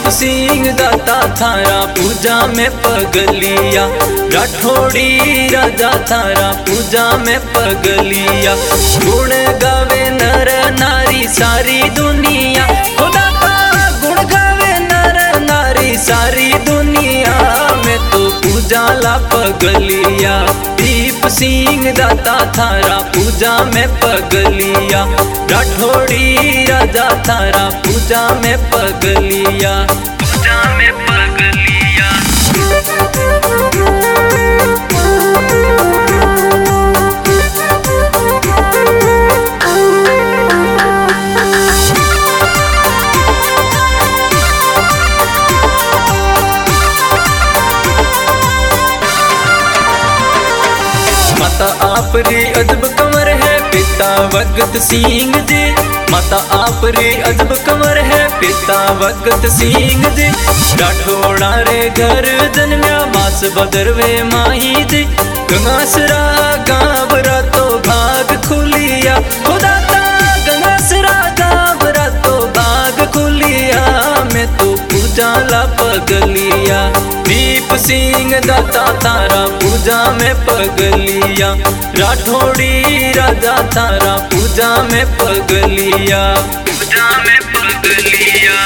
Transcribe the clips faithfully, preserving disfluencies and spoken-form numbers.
दीप सिंह दाता थारा पूजा में पगलिया, राठौड़ी राजा थारा पूजा में पगलिया। गुण गावे नर नारी सारी दुनिया, खुदा का गुण गावे नर नारी सारी दुनिया में तो पूजा ला पगलिया। दीप सिंह दाता थारा पूजा में पगलिया, राठौड़ी राजा थारा पूजा में पगलिया, पूजा में पगलिया। माता आपरी अजब कंवर है पिता भगत सिंह जी, माता आपरी अजब कंवर है पिता भगत सिंह जी। राठौड़ा रे घर जन्म्या मास बदरवे माही जी, गंगासरा गावरा तो भाग खुलिया, खुदा ता गंगासरा गावरा तो भाग खुलिया मैं तो पूजा ला पगलिया। दीप सिंह दाता थारा पूजा में पगलिया, राठौड़ी राजा थारा पूजा में पगलिया, पूजा में पगलिया।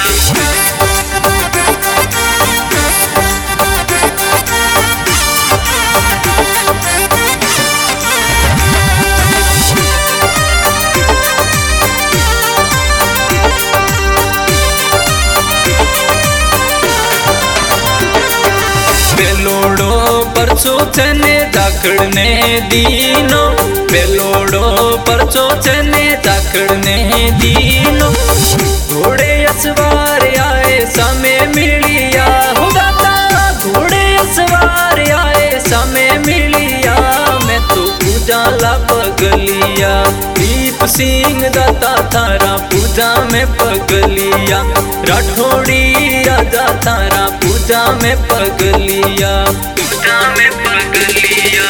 पेलोड़ो परचो चने दाखड़ने दीनो, पेलोड़ो परचो चने दाखड़ने दीनो। घोड़े असवार आए समय मिलिया, हो दाता घोड़े असवार आए समय मिलिया मैं तो पूजा ला पगलिया। दीप सिंह दाता थारा पूजा में पगलिया, राठौड़ी राजा थारा पूजा में पगलिया, पूजा में पगलिया।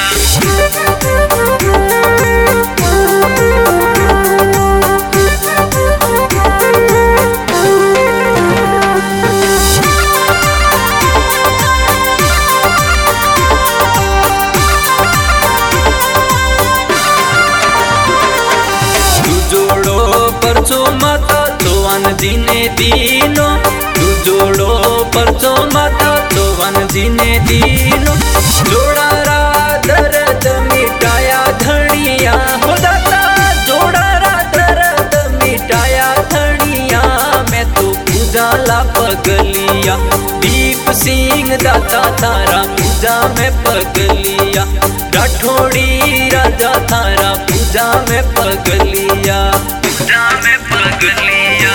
परचो माता चौहान जी ने दीनो, तू जोड़ो परचो माता चौहान जी ने दीनो। जोड़ा रा दर्द मिटाया धनिया, हो दाता जोड़ा रा दर्द मिटाया धनिया मैं तो पूजा ला पगलिया। दीप सिंह दाता थारा पूजा में पगलिया, राठौड़ी राजा थारा पूजा में पगलिया, पूजा में पगलिया।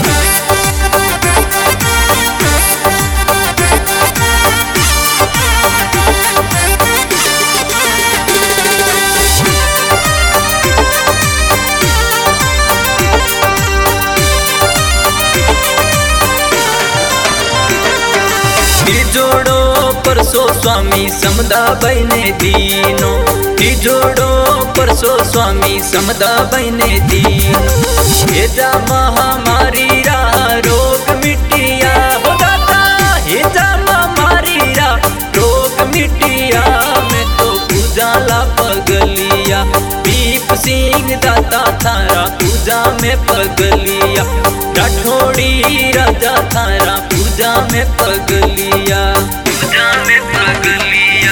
जोड़ो परसो स्वामी समदा बने दीनो, जोड़ो परसो स्वामी समदा बने दीनो। हे जा महामारी रा रोग मिटिया, हो दाता हे जा महामारी रा रोग मिटिया मैं तो पूजा ला पगलिया। दीप सिंह दाता थारा पूजा में पगलिया, राठौड़ी राजा थारा पूजा में पगलिया, पूजा में पगलिया।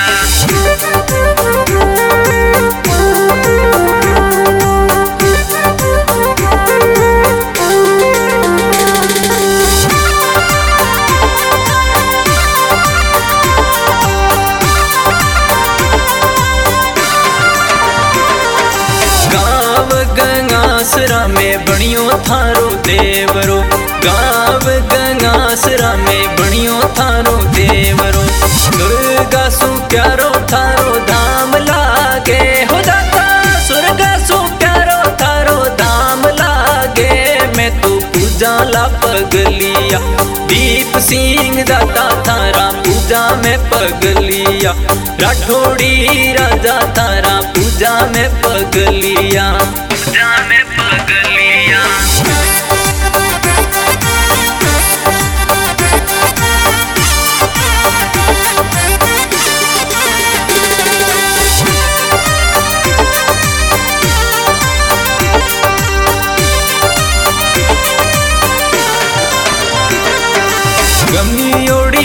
गंगासरा में बणियो थारो देवरो, गाँव गंगासरा में बणियो थारो देवरो। दुर्गा सु प्यारो थारो धाम लागे, हो दाता स्वर्गा सु प्यारो थारो धाम लागे मैं तो पूजा ला पगलिया। दीप सिंह दाता थारा पूजा में पगलिया, राठौड़ी राजा थारा पूजा में पगलिया, पूजा में पगलिया।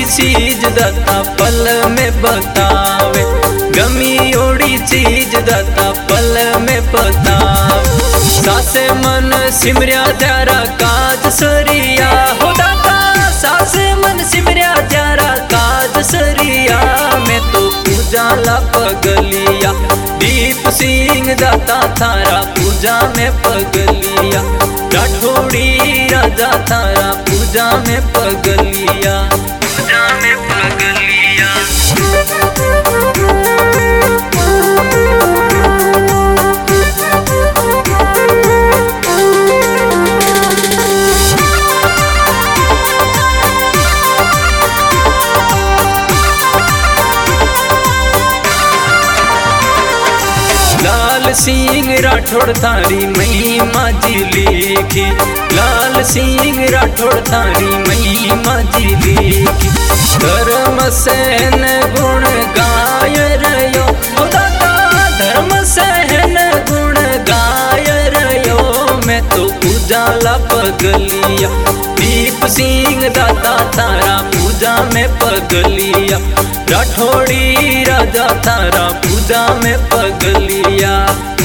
चीज दाता पल में बतावे, गमी ओड़ी चीज दाता पल में बतावे। सासे मन सिमरिया त्यारा काज सरिया हो दाता, सासे मन सिमरिया त्यारा काज सरिया। मैं तो पूजा ला पगलिया, दीप सिंह दाता थारा पूजा में पगलिया। राठौड़ी राजा थारा पूजा में पगलिया, पूजा में पगलिया। लाल सिंह राठौड़ थारी महिमा जी लिखी, लाल सिंह राठौड़ थारी महिमा जी लिखी। धर्म सहन गुण गाय रयो ओ दाता, धर्म सहन गुण गाय रयो। मैं तो पूजा ला पगलिया, दीप सिंह दाता थारा पूजा में पगलिया। राठौड़ी राजा थारा पूजा में पगलिया।